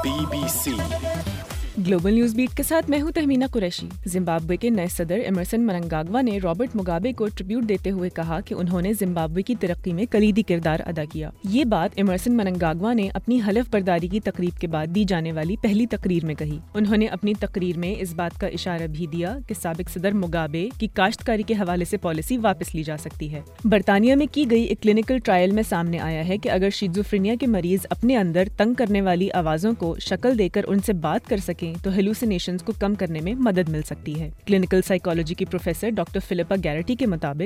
BBC global news beat के साथ मैं हूं तहमीना कुरैशी। जिम्बाब्वे के नए सदर एमरसन मनंगाग्वा ने रॉबर्ट मुगाबे को ट्रिब्यूट देते हुए कहा कि उन्होंने जिम्बाब्वे की तरक्की में कलीदी किरदार अदा किया। ये बात एमरसन मनंगाग्वा ने अपनी हलफ बर्दारी की तकरीब के बाद दी जाने वाली पहली तकरीर में कही। उन्होंने अपनी तकरीर में इस बात का इशारा भी दिया कि साबिक सदर मुगाबे की काश्तकारी के हवाले से पॉलिसी वापस ली जा सकती है। बरतानिया में की गई एक क्लिनिकल ट्रायल में सामने आया है कि अगर शिज़ोफ्रेनिया के मरीज अपने अंदर तंग करने वाली आवाजों को शक्ल देकर उनसे बात कर सकें तो हेलुसिनेशंस को कम करने में मदद मिल सकती है। क्लिनिकल साइकोलॉजी की प्रोफेसर डॉक्टर फिलिपा गैरटी के मुताबिक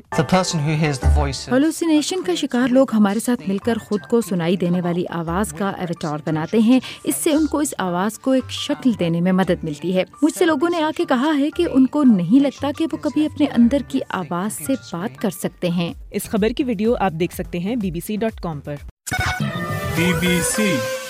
हेलुसिनेशन का शिकार लोग हमारे साथ मिलकर खुद को सुनाई देने वाली आवाज का एवतार बनाते हैं। इससे उनको इस आवाज को एक शक्ल देने में मदद मिलती है। मुझसे लोगों ने आके कहा है कि उनको नहीं लगता कि वो कभी अपने अंदर की आवाज से बात कर सकते हैं। इस खबर की वीडियो आप देख सकते हैं bbc.com पर। BBC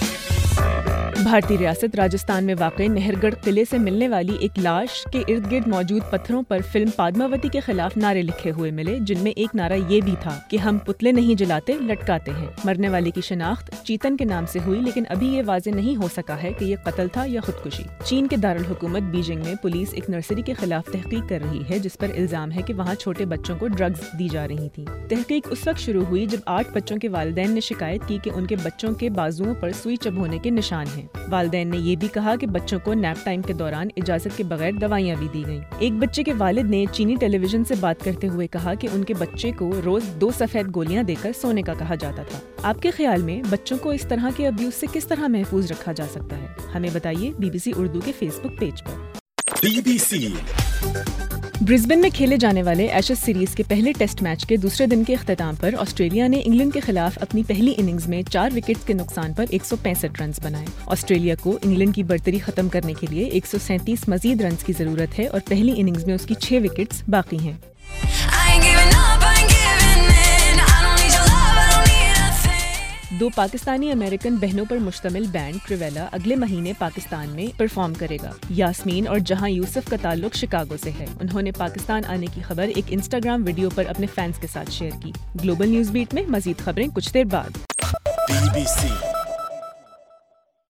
भारतीय रियासत राजस्थान में वाक़ई नहरगढ़ किले से मिलने वाली एक लाश के इर्द गिर्द मौजूद पत्थरों पर फिल्म पद्मावती के खिलाफ नारे लिखे हुए मिले, जिनमें एक नारा ये भी था कि हम पुतले नहीं जलाते लटकाते हैं। मरने वाले की शिनाख्त चीतन के नाम से हुई, लेकिन अभी ये वाज़ेह नहीं हो सका है कि ये कत्ल था या खुदकुशी। चीन के दारुल हुकूमत बीजिंग में पुलिस एक नर्सरी के खिलाफ तहकीक कर रही है, जिस पर इल्जाम है कि वहाँ छोटे बच्चों को ड्रग्स दी जा रही थी। तहकीक उस वक्त शुरू हुई जब 8 बच्चों के वालिदैन ने शिकायत की कि उनके बच्चों के बाजुओं पर सुई चुभने के निशान हैं। वालिदैन ने ये भी कहा कि बच्चों को नैप टाइम के दौरान इजाजत के बगैर दवाइयाँ भी दी गईं। एक बच्चे के वालिद ने चीनी टेलीविजन से बात करते हुए कहा कि उनके बच्चे को रोज 2 सफेद गोलियां देकर सोने का कहा जाता था। आपके ख्याल में बच्चों को इस तरह के अब्यूज से किस तरह महफूज रखा जा सकता है? हमें बताइए BBC उर्दू के फेसबुक पेज पर। BBC ब्रिस्बेन में खेले जाने वाले एशेज सीरीज के पहले टेस्ट मैच के दूसरे दिन के इख्तिताम पर ऑस्ट्रेलिया ने इंग्लैंड के खिलाफ अपनी पहली इनिंग्स में 4 विकेट्स के नुकसान पर 165 रन बनाए। ऑस्ट्रेलिया को इंग्लैंड की बढ़तरी खत्म करने के लिए 137 मजीद रन की जरूरत है और पहली इनिंग्स में उसकी 6 विकेट्स बाकी हैं। 2 पाकिस्तानी अमेरिकन बहनों पर मुश्तमिल बैंड क्रिवेला अगले महीने पाकिस्तान में परफॉर्म करेगा। यास्मीन और जहां यूसुफ का ताल्लुक शिकागो से है। उन्होंने पाकिस्तान आने की खबर एक इंस्टाग्राम वीडियो पर अपने फैंस के साथ शेयर की। ग्लोबल न्यूज बीट में मजीद खबरें कुछ देर बाद। BBC